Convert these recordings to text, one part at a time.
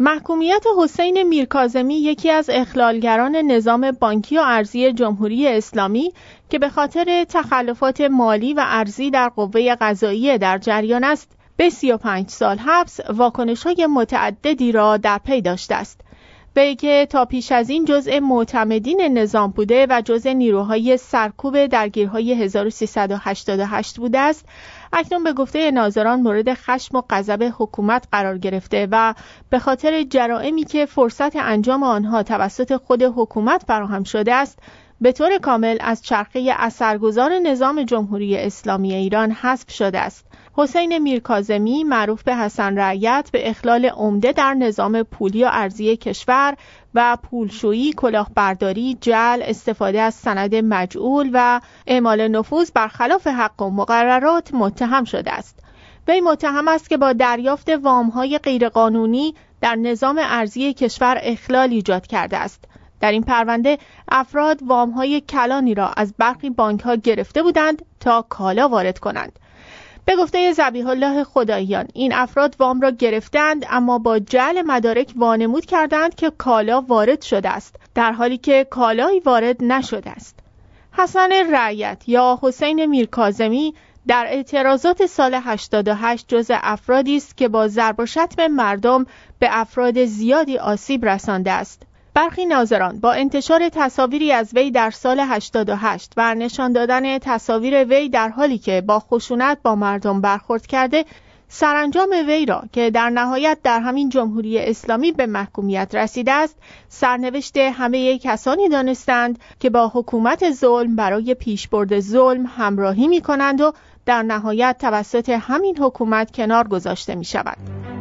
محکومیت حسین میرکاظمی یکی از اخلالگران نظام بانکی و ارزی جمهوری اسلامی که به خاطر تخلفات مالی و ارزی در قوه قضاییه در جریان است، به 35 سال حبس واکنش‌های متعددی را در پی داشته است. وی که تا پیش از این جزء معتمدین نظام بوده و جزء نیروهای سرکوب درگیرهای 1388 بوده است، اکنون به گفته ناظران مورد خشم و غضب حکومت قرار گرفته و به خاطر جرائمی که فرصت انجام آنها توسط خود حکومت فراهم شده است، به طور کامل از چرخه اثرگذار نظام جمهوری اسلامی ایران حذف شده است. حسین میرکاظمی معروف به حسن رعیت به اخلال عمده در نظام پولی و ارزی کشور و پولشویی، کلاهبرداری، جعل، استفاده از سند مجعول و اعمال نفوذ برخلاف حق و مقررات متهم شده است. وی متهم است که با دریافت وام‌های غیرقانونی در نظام ارزی کشور اخلال ایجاد کرده است. در این پرونده افراد وام‌های کلانی را از برخی بانک‌ها گرفته بودند تا کالا وارد کنند. به گفته ذبیح الله خداییان، این افراد وام را گرفتند اما با جعل مدارک وانمود کردند که کالا وارد شده است، در حالی که کالایی وارد نشده است. حسن رعیت یا حسین میرکاظمی در اعتراضات سال 88 جزء افرادی است که با ضرب و شتم مردم به افراد زیادی آسیب رسانده است. برخی ناظران با انتشار تصاویری از وی در سال 88 و نشان دادن تصاویر وی در حالی که با خشونت با مردم برخورد کرده، سرانجام وی را که در نهایت در همین جمهوری اسلامی به محکومیت رسیده است، سرنوشت همه کسانی دانستند که با حکومت ظلم برای پیشبرد ظلم همراهی می کنند و در نهایت توسط همین حکومت کنار گذاشته می شود.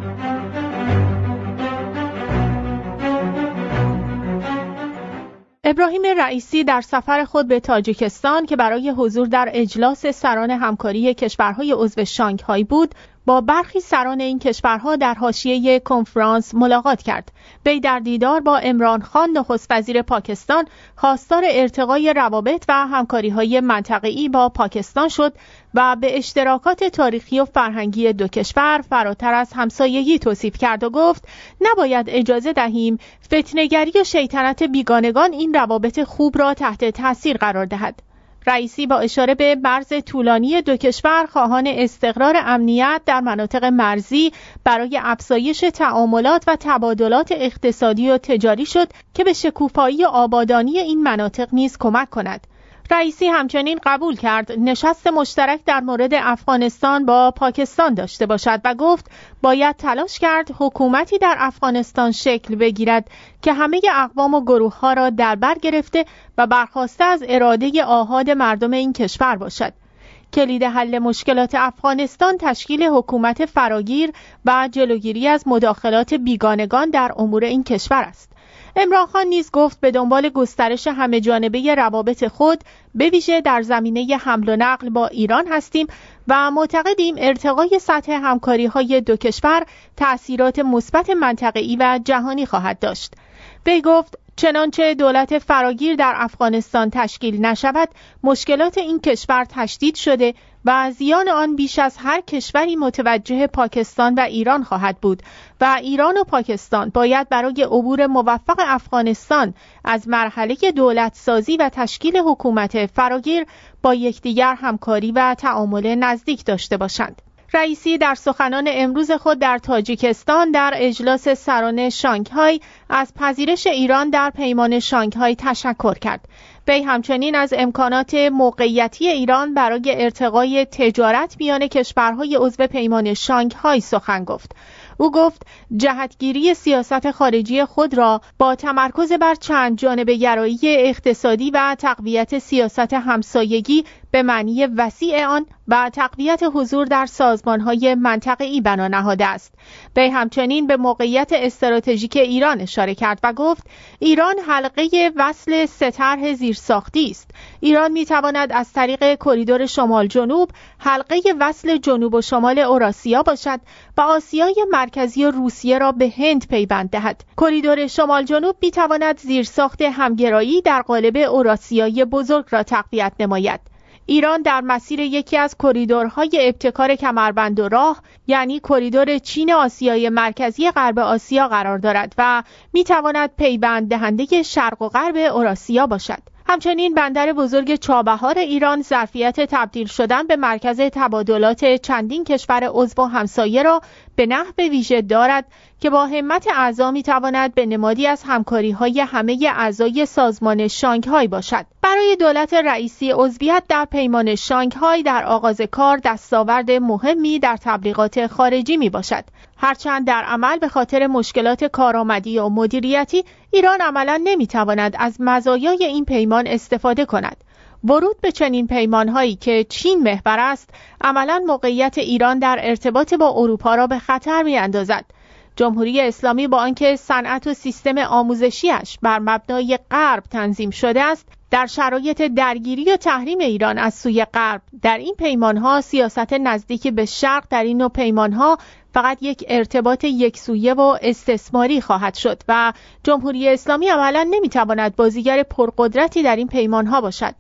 ابراهیم رئیسی در سفر خود به تاجیکستان که برای حضور در اجلاس سران همکاری کشورهای عضو شانگهای بود، با برخی سران این کشورها در حاشیه کنفرانس ملاقات کرد. وی در دیدار با عمران خان نخست وزیر پاکستان خواستار ارتقای روابط و همکاری‌های منطقه‌ای با پاکستان شد و به اشتراکات تاریخی و فرهنگی دو کشور فراتر از همسایگی توصیف کرد و گفت نباید اجازه دهیم فتنه‌گری و شیطنت بیگانگان این روابط خوب را تحت تاثیر قرار دهد. رئیسی با اشاره به مرز طولانی دو کشور خواهان استقرار امنیت در مناطق مرزی برای افزایش تعاملات و تبادلات اقتصادی و تجاری شد که به شکوفایی و آبادانی این مناطق نیز کمک کند. رئیسی همچنین قبول کرد نشست مشترک در مورد افغانستان با پاکستان داشته باشد و گفت باید تلاش کرد حکومتی در افغانستان شکل بگیرد که همه اقوام و گروه‌ها را در بر گرفته و برخواسته از اراده آحاد مردم این کشور باشد. کلید حل مشکلات افغانستان تشکیل حکومت فراگیر و جلوگیری از مداخلات بیگانگان در امور این کشور است. عمران خان نیز گفت به دنبال گسترش همه جانبه روابط خود به ویژه در زمینه حمل و نقل با ایران هستیم و معتقدیم ارتقای سطح همکاری‌های دو کشور تأثیرات مثبت منطقه‌ای و جهانی خواهد داشت. وی گفت چنانچه دولت فراگیر در افغانستان تشکیل نشود، مشکلات این کشور تشدید شده و زیان آن بیش از هر کشوری متوجه پاکستان و ایران خواهد بود و ایران و پاکستان باید برای عبور موفق افغانستان از مرحله دولت سازی و تشکیل حکومت فراگیر با یکدیگر همکاری و تعامل نزدیک داشته باشند. رئیسی در سخنان امروز خود در تاجیکستان در اجلاس سران شانگهای از پذیرش ایران در پیمان شانگهای تشکر کرد. وی همچنین از امکانات موقعیتی ایران برای ارتقای تجارت میان کشورهای عضو پیمان شانگهای سخن گفت. او گفت جهتگیری سیاست خارجی خود را با تمرکز بر چند جانبه گرایی اقتصادی و تقویت سیاست همسایگی به معنی وسیع آن و تقویت حضور در سازمان‌های منطقه‌ای بنا نهاده است. وی همچنین به موقعیت استراتژیک ایران اشاره کرد و گفت ایران حلقه وصل سه طرح زیرساختی است. ایران می‌تواند از طریق کریدور شمال جنوب حلقه وصل جنوب و شمال اوراسیا باشد و آسیای مرکزی و روسیه را به هند پیوند دهد. کریدور شمال جنوب می‌تواند زیرساخت همگرایی در قالب اوراسیای بزرگ را تقویت نماید. ایران در مسیر یکی از کریدورهای ابتکار کمربند و راه، یعنی کریدور چین آسیای مرکزی غرب آسیا قرار دارد و میتواند پیوند دهنده شرق و غرب اوراسیا باشد. همچنین بندر بزرگ چابهار ایران ظرفیت تبدیل شدن به مرکز تبادلات چندین کشور عضو و همسایه را به نحو ویژه دارد که با همت اعضا می‌تواند به نمادی از همکاری‌های همه اعضای سازمان شانگهای باشد. برای دولت رئیسی عضویت در پیمان شانگهای در آغاز کار دستاورد مهمی در تبلیغات خارجی میباشد. هرچند در عمل به خاطر مشکلات کارآمدی و مدیریتی ایران عملاً نمی‌تواند از مزایای این پیمان استفاده کند. ورود به چنین پیمان‌هایی که چین محور است، عملاً موقعیت ایران در ارتباط با اروپا را به خطر می‌اندازد. جمهوری اسلامی با آنکه صنعت و سیستم آموزشیش بر مبنای غرب تنظیم شده است، در شرایط درگیری و تحریم ایران از سوی غرب در این پیمان‌ها سیاست نزدیک به شرق در این نوع پیمان‌ها فقط یک ارتباط یکسویه و استثماری خواهد شد و جمهوری اسلامی عملاً نمی‌تواند بازیگر پرقدرتی در این پیمان‌ها باشد.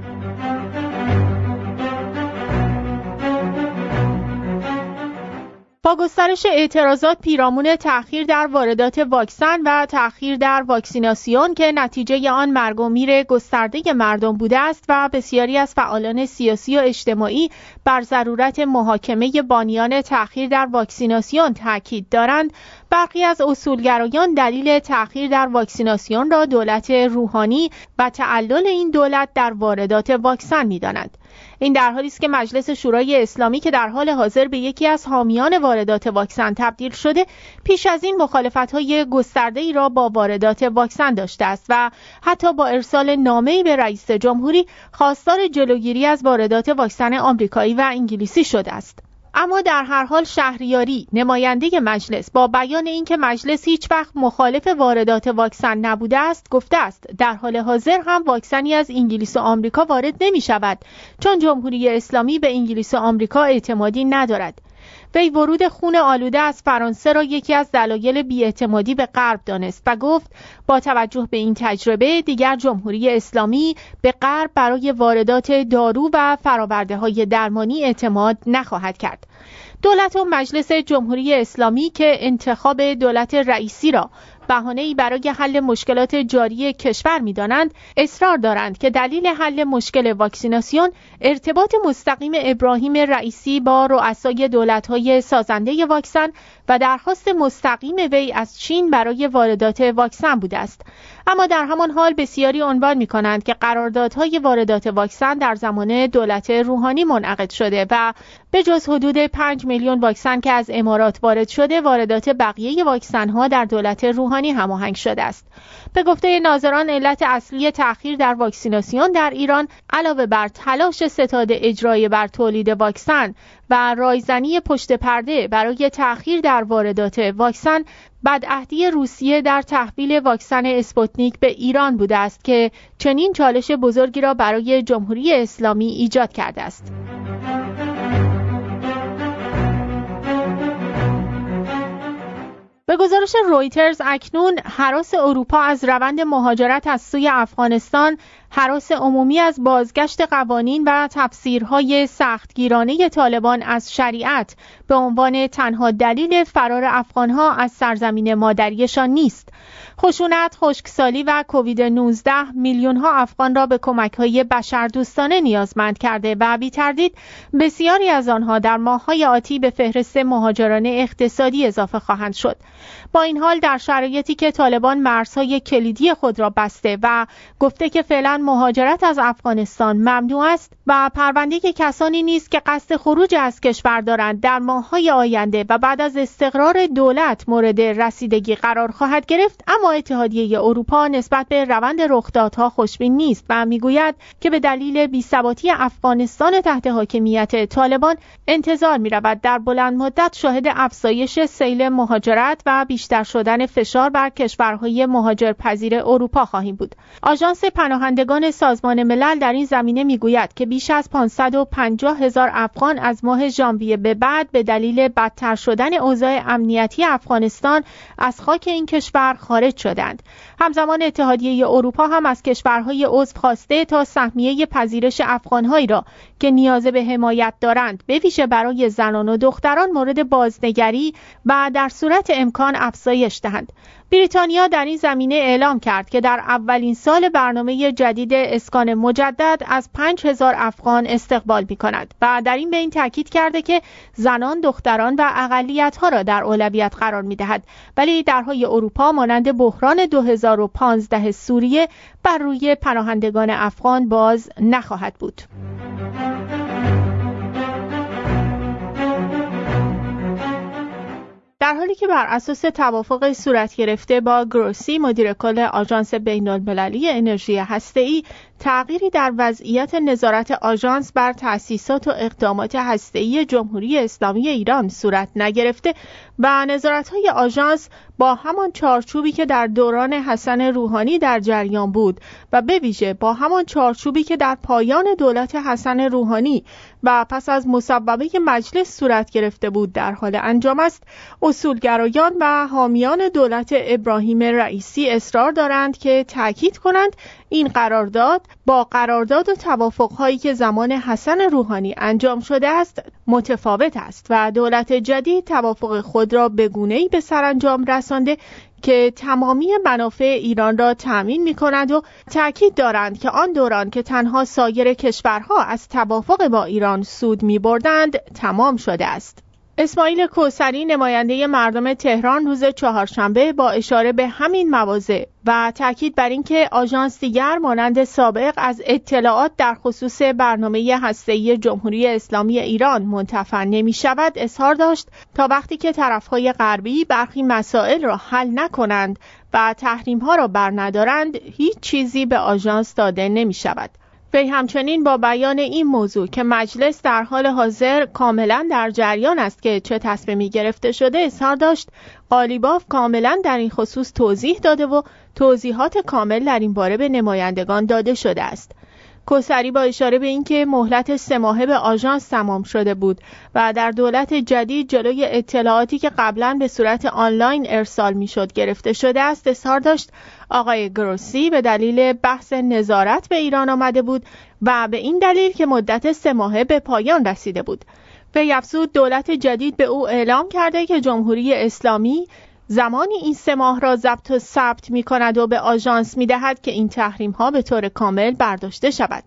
با گسترش اعتراضات پیرامون تأخیر در واردات واکسن و تأخیر در واکسیناسیون که نتیجه آن مرگ و میر گسترده مردم بوده است و بسیاری از فعالان سیاسی و اجتماعی بر ضرورت محاکمه بانیان تأخیر در واکسیناسیون تاکید دارند، برخی از اصولگرایان دلیل تأخیر در واکسیناسیون را دولت روحانی و تعلل این دولت در واردات واکسن می‌دانند. این در حالی است که مجلس شورای اسلامی که در حال حاضر به یکی از حامیان واردات واکسن تبدیل شده، پیش از این مخالفت‌های گسترده‌ای را با واردات واکسن داشته است و حتی با ارسال نامه‌ای به رئیس جمهوری خواستار جلوگیری از واردات واکسن آمریکایی و انگلیسی شده است. اما در هر حال شهریاری، نماینده مجلس، با بیان اینکه مجلس هیچ وقت مخالف واردات واکسن نبوده است، گفته است در حال حاضر هم واکسنی از انگلیس و آمریکا وارد نمی شود چون جمهوری اسلامی به انگلیس و آمریکا اعتمادی ندارد. وی ورود خون آلوده از فرانسه را یکی از دلایل بی‌اعتمادی به غرب دانست و گفت با توجه به این تجربه دیگر جمهوری اسلامی به غرب برای واردات دارو و فرآورده‌های درمانی اعتماد نخواهد کرد. دولت و مجلس جمهوری اسلامی که انتخاب دولت رئیسی را بهانه‌ای برای حل مشکلات جاری کشور می‌دانند، اصرار دارند که دلیل حل مشکل واکسیناسیون ارتباط مستقیم ابراهیم رئیسی با رؤسای دولت‌های سازنده واکسن و درخواست مستقیم وی از چین برای واردات واکسن بوده است. اما در همان حال بسیاری عنوان می‌کنند که قراردادهای واردات واکسن در زمان دولت روحانی منعقد شده و به جز حدود 5 میلیون واکسن که از امارات وارد شده، واردات بقیه واکسن‌ها در دولت روحانی هماهنگ شده است. به گفته ناظران، علت اصلی تأخیر در واکسیناسیون در ایران علاوه بر تلاش ستاد اجرایی بر تولید واکسن و رایزنی پشت پرده برای تأخیر در واردات واکسن، بدعهدی روسیه در تحویل واکسن اسپوتنیک به ایران بوده است که چنین چالش بزرگی را برای جمهوری اسلامی ایجاد کرده است. به گزارش رویترز اکنون هراس اروپا از روند مهاجرت از سوی افغانستان، هراس عمومی از بازگشت قوانین و تفسیرهای سختگیرانه طالبان از شریعت به عنوان تنها دلیل فرار افغانها از سرزمین مادریشان نیست. خشونت، خشکسالی و کووید 19 میلیون‌ها افغان را به کمک‌های بشردوستانه نیازمند کرده و بی تردید بسیاری از آنها در ماه‌های آتی به فهرست مهاجران اقتصادی اضافه خواهند شد. با این حال در شرایطی که طالبان مرزهای کلیدی خود را بسته و گفته که فعلا مهاجرت از افغانستان ممنوع است و پرونده کسانی نیست که قصد خروج از کشور دارند در ماه‌های آینده و بعد از استقرار دولت مورد رسیدگی قرار خواهد گرفت، اما اتحادیه اروپا نسبت به روند رخدادها خوشبین نیست و میگوید که به دلیل بی‌ثباتی افغانستان تحت حاکمیت طالبان انتظار می‌رود در بلند مدت شاهد افزایش سیل مهاجرت و بیشتر شدن فشار بر کشورهای مهاجرپذیر اروپا خواهیم بود. آژانس پناهندگان سازمان ملل در این زمینه میگوید که بیش از 550,000 افغان از ماه ژانویه به بعد به دلیل بدتر شدن اوضاع امنیتی افغانستان از خاک این کشور خارج شدند. همزمان اتحادیه اروپا هم از کشورهای عضو خواسته تا سهمیه پذیرش افغان‌هایی را که نیاز به حمایت دارند، به ویژه برای زنان و دختران مورد بازنگری و در صورت امکان افزایش دهند. بریتانیا در این زمینه اعلام کرد که در اولین سال برنامه جدید اسکان مجدد از 5,000 افغان استقبال می‌کند و در این بین تاکید کرده که زنان، دختران و اقلیت‌ها را در اولویت قرار می‌دهد، ولی درهای اروپا مانند بحران 2015 سوریه بر روی پناهندگان افغان باز نخواهد بود. در حالی که بر اساس توافق صورت گرفته با گروسی، مدیر کل آژانس بین‌المللی انرژی هسته‌ای، تغییری در وضعیت نظارت آژانس بر تأسیسات و اقدامات هسته‌ای جمهوری اسلامی ایران صورت نگرفته و نظارت‌های آژانس با همان چارچوبی که در دوران حسن روحانی در جریان بود و به ویژه با همان چارچوبی که در پایان دولت حسن روحانی و پس از مصوبه مجلس صورت گرفته بود در حال انجام است، اصولگرایان و حامیان دولت ابراهیم رئیسی اصرار دارند که تأکید کنند این قرارداد با قرارداد و توافق‌هایی که زمان حسن روحانی انجام شده است متفاوت است و دولت جدید توافق خود را به گونه‌ای به سرانجام رسانده که تمامی منافع ایران را تأمین می‌کند و تأکید دارند که آن دوران که تنها سایر کشورها از توافق با ایران سود می‌بردند تمام شده است. اسماعیل کوثری، نماینده مردم تهران، روز چهارشنبه با اشاره به همین مواضع و تاکید بر اینکه آژانس دیگر مانند سابق از اطلاعات در خصوص برنامه هسته‌ای جمهوری اسلامی ایران منتفع نمی‌شود، اظهار داشت تا وقتی که طرف‌های غربی برخی مسائل را حل نکنند و تحریم‌ها را برندارند، هیچ چیزی به آژانس داده نمی‌شود. وی همچنین با بیان این موضوع که مجلس در حال حاضر کاملا در جریان است که چه تصمیمی گرفته شده اظهار داشت قالیباف کاملا در این خصوص توضیح داده و توضیحات کامل در این باره به نمایندگان داده شده است. کوثری با اشاره به اینکه مهلت 3 ماهه به آژانس تمام شده بود و در دولت جدید جلوی اطلاعاتی که قبلا به صورت آنلاین ارسال میشد گرفته شده است، اظهار داشت آقای گروسی به دلیل بحث نظارت به ایران آمده بود و به این دلیل که مدت 3 ماهه به پایان رسیده بود. وی افزود دولت جدید به او اعلام کرده که جمهوری اسلامی زمانی این 3 ماه را ضبط و ثبت می کند و به آژانس می دهد که این تحریم ها به طور کامل برداشته شود.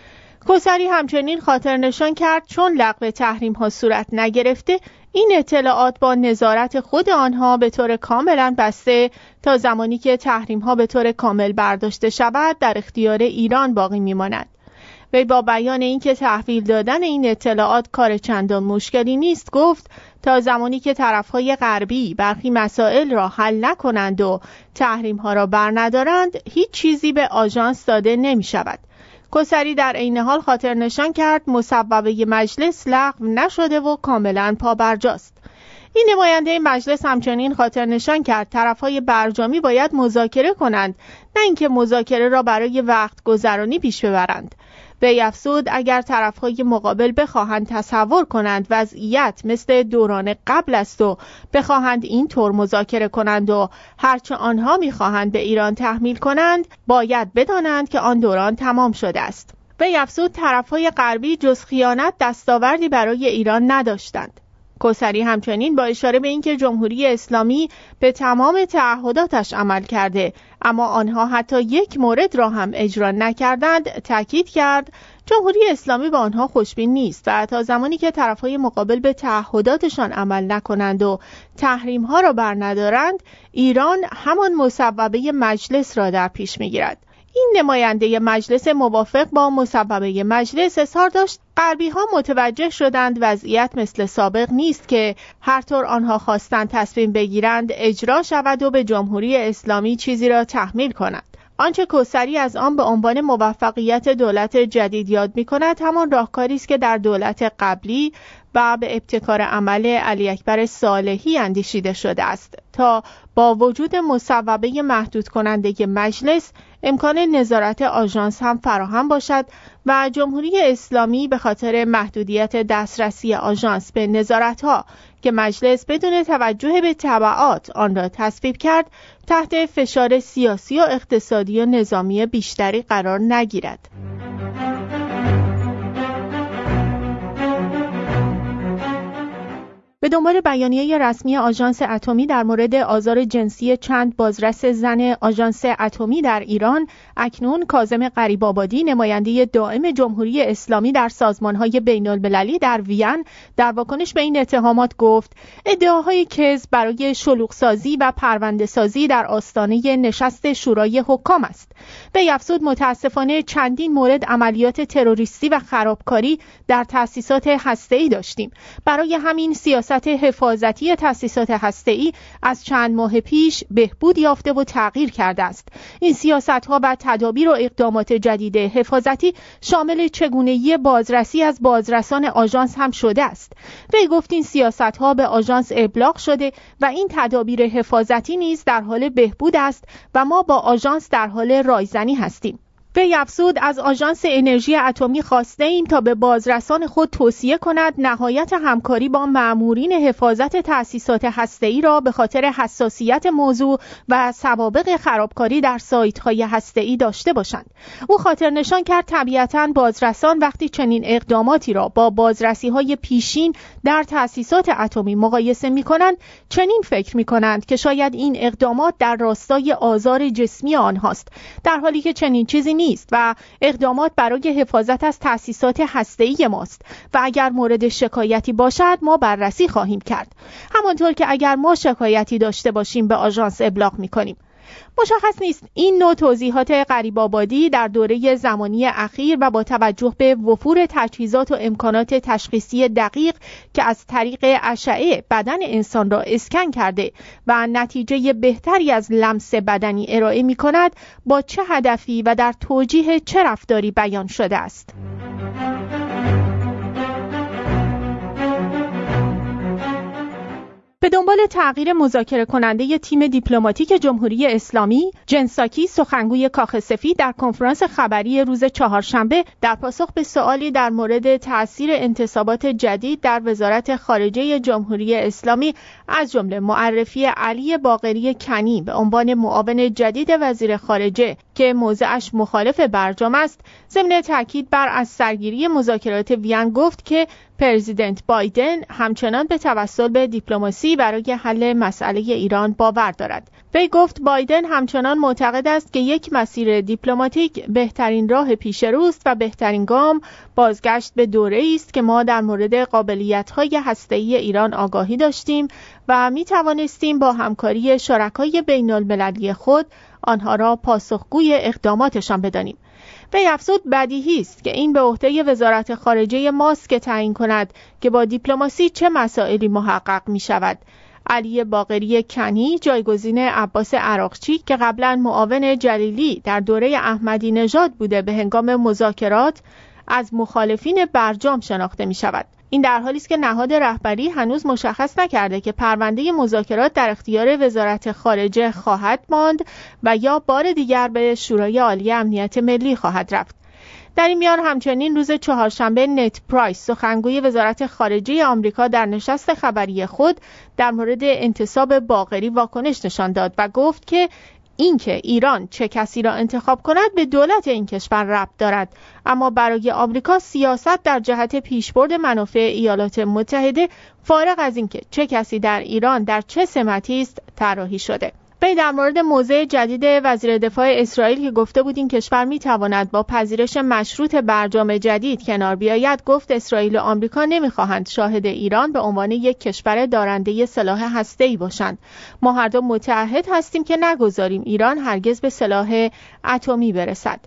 کوثری همچنین خاطر نشان کرد چون لغو تحریم ها صورت نگرفته، این اطلاعات با نظارت خود آنها به طور کاملا بسته تا زمانی که تحریم ها به طور کامل برداشته شود در اختیار ایران باقی می ماند. وی با بیان اینکه تحویل دادن این اطلاعات کار چندان مشکلی نیست گفت تا زمانی که طرفهای غربی برخی مسائل را حل نکنند و تحریم‌ها را برندارند هیچ چیزی به آژانس داده نمی شود. کوثری در عین حال خاطر نشان کرد مصوبه مجلس لغو نشده و کاملا پابرجاست. این نماینده مجلس همچنین خاطر نشان کرد طرفهای برجامی باید مذاکره کنند، نه اینکه مذاکره را برای وقت گذرانی پیش ببرند. وی افزود اگر طرفهای مقابل بخواهند تصور کنند وضعیت مثل دوران قبل است و بخواهند این طور مذاکره کنند و هرچه آنها میخواهند به ایران تحمیل کنند، باید بدانند که آن دوران تمام شده است. وی افزود طرفهای غربی جز خیانت دستاوردی برای ایران نداشتند. کوثری همچنین با اشاره به اینکه جمهوری اسلامی به تمام تعهداتش عمل کرده اما آنها حتی یک مورد را هم اجرا نکردند، تاکید کرد جمهوری اسلامی با آنها خوشبین نیست و تا زمانی که طرفهای مقابل به تعهداتشان عمل نکنند و تحریم‌ها را برندارند، ایران همان مصوبه مجلس را در پیش می‌گیرد. این نماینده مجلس موافق با مصوبه مجلس اظهار داشت غربی ها متوجه شدند وضعیت مثل سابق نیست که هر طور آنها خواستند تصمیم بگیرند اجرا شود و به جمهوری اسلامی چیزی را تحمیل کنند. آنچه کوثری از آن به عنوان موفقیت دولت جدید یاد می کند همان راهکاری است که در دولت قبلی و به ابتکار عمل علی اکبر صالحی اندیشیده شده است تا با وجود مصوبه محدود کننده مجلس امکان نظارت آژانس هم فراهم باشد و جمهوری اسلامی به خاطر محدودیت دسترسی آژانس به نظارت‌ها که مجلس بدون توجه به تبعات آن را تصویب کرد تحت فشار سیاسی و اقتصادی و نظامی بیشتری قرار نگیرد. به دنبال بیانیه رسمی آژانس اتمی در مورد آزار جنسی چند بازرس زن آژانس اتمی در ایران، اکنون کاظم غریب‌آبادی نماینده دائم جمهوری اسلامی در سازمان‌های بین‌المللی در وین در واکنش به این اتهامات گفت ادعاهای کذب برای شلوغ‌سازی و پرونده‌سازی در آستانه نشست شورای حکام است. وی افزود متاسفانه چندین مورد عملیات تروریستی و خرابکاری در تأسیسات هسته‌ای داشتیم. برای همین سیاست حفاظتی تأسیسات هسته‌ای از چند ماه پیش بهبود یافته و تغییر کرده است. این سیاست‌ها و تدابیر و اقدامات جدید حفاظتی شامل چگونگی بازرسی از بازرسان آژانس هم شده است. وی گفت این سیاست‌ها به آژانس ابلاغ شده و این تدابیر حفاظتی نیز در حال بهبود است و ما با آژانس در حال رایزنی هستیم. وی افزود از آژانس انرژی اتمی خواسته ایم تا به بازرسان خود توصیه کند نهایت همکاری با مأمورین حفاظت تأسیسات هسته‌ای را به خاطر حساسیت موضوع و سوابق خرابکاری در سایت‌های هسته‌ای داشته باشند. او خاطر نشان کرد طبیعتاً بازرسان وقتی چنین اقداماتی را با بازرسی‌های پیشین در تأسیسات اتمی مقایسه می‌کنند چنین فکر می‌کنند که شاید این اقدامات در راستای آزار جسمی آنهاست، در حالی که چنین چیزی نیست و اقدامات برای حفاظت از تأسیسات هسته‌ای ماست و اگر مورد شکایتی باشد ما بررسی خواهیم کرد، همانطور که اگر ما شکایتی داشته باشیم به آژانس ابلاغ می‌کنیم. مشخص نیست این نوع توضیحات غریب‌آبادی در دوره زمانی اخیر و با توجه به وفور تجهیزات و امکانات تشخیصی دقیق که از طریق اشعه بدن انسان را اسکن کرده و نتیجه بهتری از لمس بدنی ارائه می‌کند، با چه هدفی و در توجیه چه رفتاری بیان شده است؟ به دنبال تغییر مذاکره کننده تیم دیپلماتیک جمهوری اسلامی، جن ساکی سخنگوی کاخ سفید در کنفرانس خبری روز چهارشنبه در پاسخ به سوالی در مورد تأثیر انتصابات جدید در وزارت خارجه جمهوری اسلامی از جمله معرفی علی باقری کنی به عنوان معاون جدید وزیر خارجه که موضعش مخالف برجام است، ضمن تاکید بر از سرگیری مذاکرات وین گفت که پرزیدنت بایدن همچنان به توسل به دیپلماسی برای حل مسئله ایران باور دارد. وی گفت بایدن همچنان معتقد است که یک مسیر دیپلماتیک بهترین راه پیش روست و بهترین گام بازگشت به دوره‌ای است که ما در مورد قابلیت‌های هسته‌ای ایران آگاهی داشتیم و می توانستیم با همکاری شرکای بین‌المللی خود آنها را پاسخگوی اقداماتشان بدانیم. وی افزود بدیهی است که این به عهده وزارت خارجه ماست که تعیین کند که با دیپلماسی چه مسائلی محقق می شود. علی باقری کنی جایگزین عباس عراقچی که قبلا معاون جلیلی در دوره احمدی نژاد بوده به هنگام مذاکرات از مخالفین برجام شناخته می شود. این در حالی است که نهاد رهبری هنوز مشخص نکرده که پرونده مذاکرات در اختیار وزارت خارجه خواهد ماند و یا بار دیگر به شورای عالی امنیت ملی خواهد رفت. در این میان همچنین روز چهارشنبه نت پرایس سخنگوی وزارت خارجه آمریکا در نشست خبری خود در مورد انتصاب باقری واکنش نشان داد و گفت که اینکه ایران چه کسی را انتخاب کند به دولت این کشور ربط دارد، اما برای آمریکا سیاست در جهت پیشبرد منافع ایالات متحده فارغ از اینکه چه کسی در ایران در چه سمتی است طراحی شده. وی در مورد موضع جدید وزیر دفاع اسرائیل که گفته بود این کشور میتواند با پذیرش مشروط برجام جدید کنار بیاید، گفت اسرائیل و آمریکا نمیخواهند شاهد ایران به عنوان یک کشور دارنده سلاح هسته‌ای باشند. ما هر دو متعهد هستیم که نگذاریم ایران هرگز به سلاح اتمی برسد.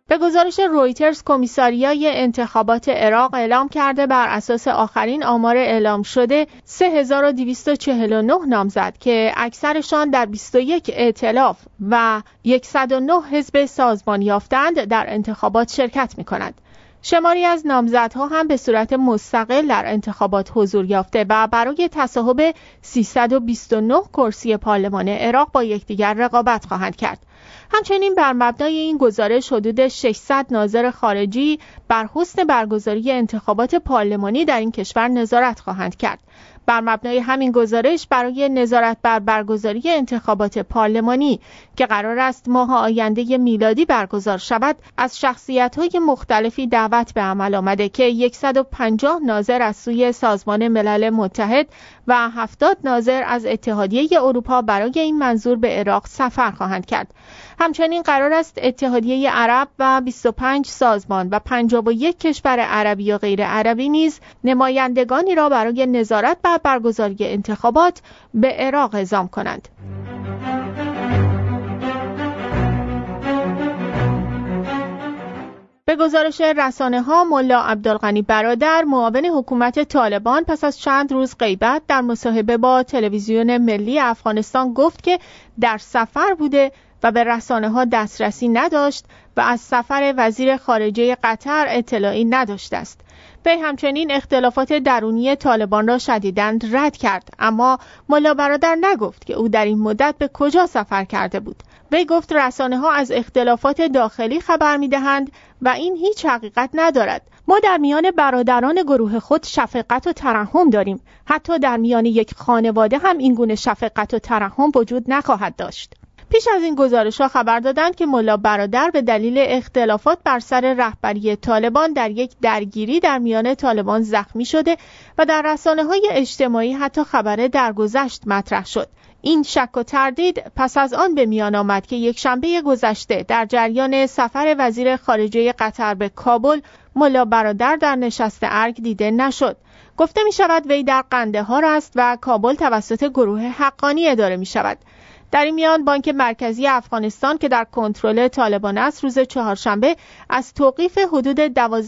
به گزارش رویترز، کمیساریای انتخابات عراق اعلام کرده بر اساس آخرین آمار اعلام شده 3249 نامزد که اکثرشان در 21 ائتلاف و 109 حزب سازمان یافتند در انتخابات شرکت می‌کنند. شماری از نامزدها هم به صورت مستقل در انتخابات حضور یافته و برای تصاحب 329 کرسی پارلمان عراق با یکدیگر رقابت خواهند کرد. همچنین بر مبنای این گزارش حدود 600 ناظر خارجی بر حسن برگزاری انتخابات پارلمانی در این کشور نظارت خواهند کرد. بر مبنای همین گزارش برای نظارت بر برگزاری انتخابات پارلمانی که قرار است ماه آینده میلادی برگزار شود، از شخصیت‌های مختلفی دعوت به عمل آمده که 150 ناظر از سوی سازمان ملل متحد و 70 ناظر از اتحادیه اروپا برای این منظور به عراق سفر خواهند کرد. همچنین قرار است اتحادیه عرب و 25 سازمان و 51 کشور عربی و غیر عربی نیز نمایندگانی را برای نظارت بر برگزاری انتخابات به عراق اعزام کنند. به گزارش رسانه‌ها، ملا عبدالغنی برادر، معاون حکومت طالبان، پس از چند روز غیبت در مصاحبه با تلویزیون ملی افغانستان گفت که در سفر بوده و به رسانه‌ها دسترسی نداشت و از سفر وزیر خارجه قطر اطلاعی نداشته است. وی همچنین اختلافات درونی طالبان را شدیداً رد کرد، اما ملا برادر نگفت که او در این مدت به کجا سفر کرده بود. وی گفت رسانه‌ها از اختلافات داخلی خبر می‌دهند و این هیچ حقیقت ندارد. ما در میان برادران گروه خود شفقت و ترحم داریم. حتی در میان یک خانواده هم این گونه شفقت و ترحم وجود نخواهد داشت. پیش از این گزارش‌ها خبر دادند که ملا برادر به دلیل اختلافات بر سر رهبری طالبان در یک درگیری در میان طالبان زخمی شده و در رسانه‌های اجتماعی حتی خبر درگذشت مطرح شد. این شک و تردید پس از آن به میان آمد که یک شنبه گذشته در جریان سفر وزیر خارجه قطر به کابل، ملا برادر در نشست ارگ دیده نشد. گفته می شود وی در قندهار است و کابل توسط گروه حقانی اداره می شود. در این میان بانک مرکزی افغانستان که در کنترل طالبان است، روز چهارشنبه از توقیف حدود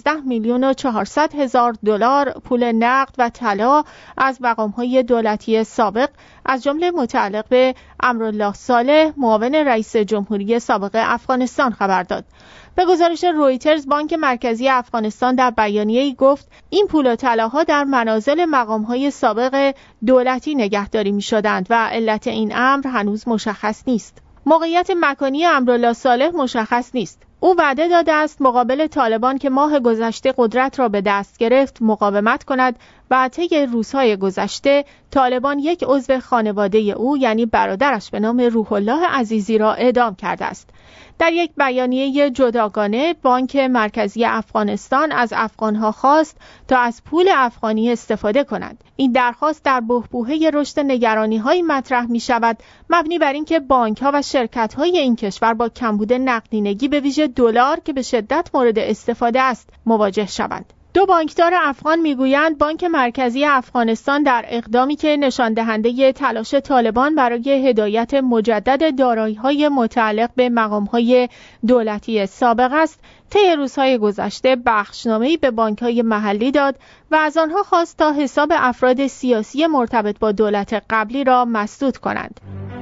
12,400,000 دلار پول نقد و طلا از مقام‌های دولتی سابق از جمله متعلق به امرالله صالح، معاون رئیس جمهوری سابق افغانستان خبر داد. به گزارش رویترز، بانک مرکزی افغانستان در بیانیه‌ای گفت این پول و طلاها در منازل مقام‌های سابق دولتی نگهداری می‌شدند و علت این امر هنوز مشخص نیست. موقعیت مکانی امرالله صالح مشخص نیست. او وعده داده است مقابل طالبان که ماه گذشته قدرت را به دست گرفت مقاومت کند و طی روزهای گذشته طالبان یک عضو خانواده او یعنی برادرش به نام روح الله عزیزی را اعدام کرده است. در یک بیانیه جداگانه، بانک مرکزی افغانستان از افغانها خواست تا از پول افغانی استفاده کنند. این درخواست در بحبوحه رشد نگرانی‌هایی مطرح می‌شود مبنی بر اینکه بانک‌ها و شرکت‌های این کشور با کمبود نقدینگی به ویژه دلار که به شدت مورد استفاده است مواجه شوند. دو بانکدار افغان میگویند بانک مرکزی افغانستان در اقدامی که نشان دهنده تلاش طالبان برای هدایت مجدد دارایی‌های متعلق به مقام‌های دولتی سابق است، طی روزهای گذشته بخشنامه‌ای به بانک‌های محلی داد و از آنها خواست تا حساب افراد سیاسی مرتبط با دولت قبلی را مسدود کنند.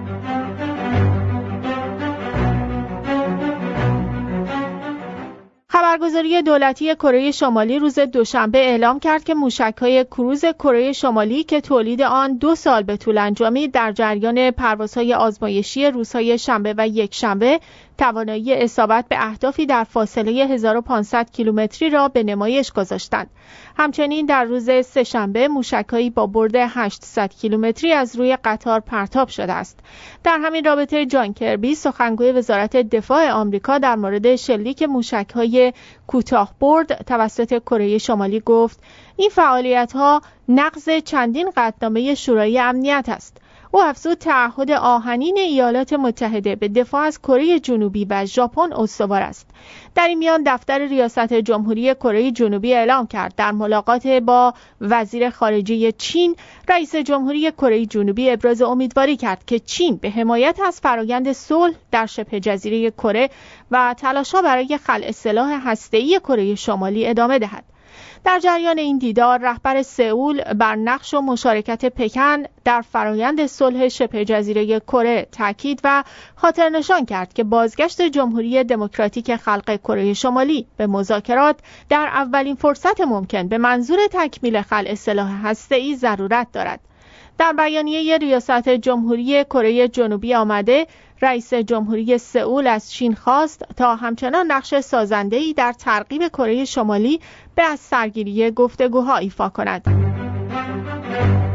خبرگزاری دولتی کره شمالی روز دوشنبه اعلام کرد که موشک‌های کروز کره شمالی که تولید آن 2 سال به طول انجامید در جریان پروازهای آزمایشی روزهای شنبه و یکشنبه توانایی اصابت به اهدافی در فاصله 1500 کیلومتری را به نمایش گذاشتند. همچنین در روز سه‌شنبه موشک‌هایی با برد 800 کیلومتری از روی قطار پرتاب شده است. در همین رابطه جان کربی، سخنگوی وزارت دفاع آمریکا، در مورد شلیک موشک‌های کوتاه برد توسط کره شمالی گفت: این فعالیت‌ها نقض چندین قطعنامه شورای امنیت است. او افزود تعهد آهنین ایالات متحده به دفاع از کره جنوبی و ژاپن استوار است. در این میان دفتر ریاست جمهوری کره جنوبی اعلام کرد در ملاقات با وزیر خارجه چین، رئیس جمهوری کره جنوبی ابراز امیدواری کرد که چین به حمایت از فرآیند صلح در شبه جزیره کره و تلاش‌ها برای خلع سلاح هسته‌ای کره شمالی ادامه دهد. در جریان این دیدار، رهبر سئول بر نقش و مشارکت پکن در فرآیند صلح شبه جزیره کره تاکید و خاطر نشان کرد که بازگشت جمهوری دموکراتیک خلق کره شمالی به مذاکرات در اولین فرصت ممکن به منظور تکمیل خلع سلاح هسته‌ای ضرورت دارد. در بیانیه ریاست جمهوری کره جنوبی آمده، رئیس جمهوری سئول از چین خواست تا همچنان نقش سازنده‌ای در ترغیب کره شمالی به از سرگیری گفتگوها ایفا کند.